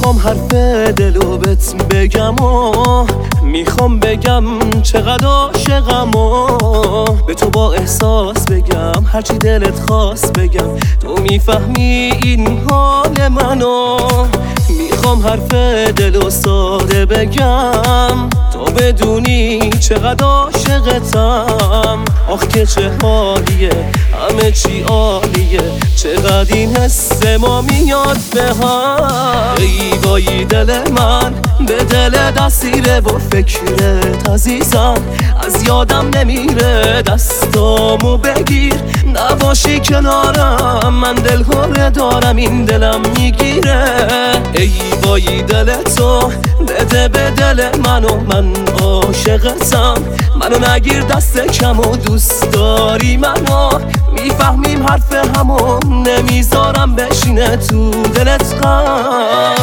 میخوام حرف دلو بهت بگم و میخوام بگم چقدر عاشقم و به تو با احساس بگم هرچی دلت خواست بگم تو میفهمی این حال منو. میخوام حرف دلو ساده بگم تو بدونی چقدر عاشقتم. آخ که چه حالیه همه چی عالیه چقدر این حس ما میاد به هم. ای وای دل من به دل دستیره و فکرت عزیزم از یادم نمیره. دستامو بگیر نباشی کنارم من دلهوره دارم این دلم میگیره. ای وای دل تو بده به دل منو من عاشقتم. منو نگیر دست کم و دوست داری منو میفهمیم حرف همو نمیذارم بشینه تو دلت غم.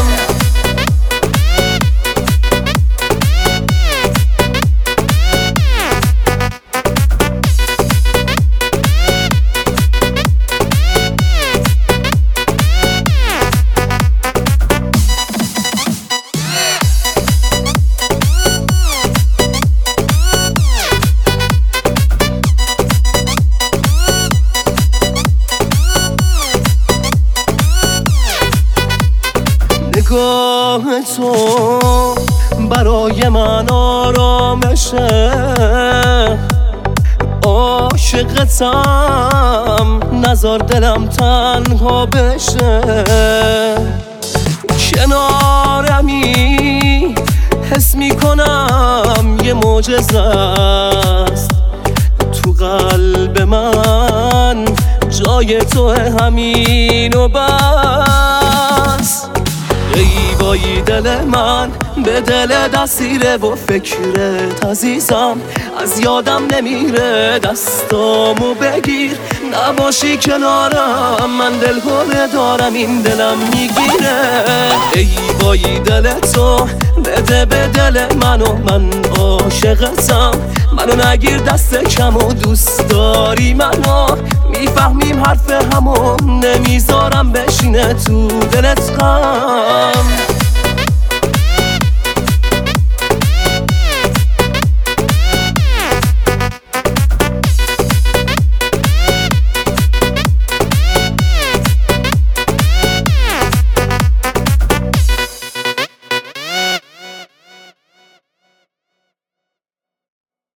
نگاه تو برای من آرامشه عاشقتم نذار دلم تنها بشه. کنارمی حس میکنم یه معجزه است تو قلب من جای تو همین و بس. ای وای دل من به دل دستیره و فکرت عزیزم از یادم نمیره. دستامو بگیر نباشی کنارم من دلهوره دارم این دلم میگیره. ای وای دل تو بده به دل منو من عاشقتم. منو نگیر دست کم و دوست داری منو میفهمیم حرف همو نمیذارم بشینه تو دلت غم.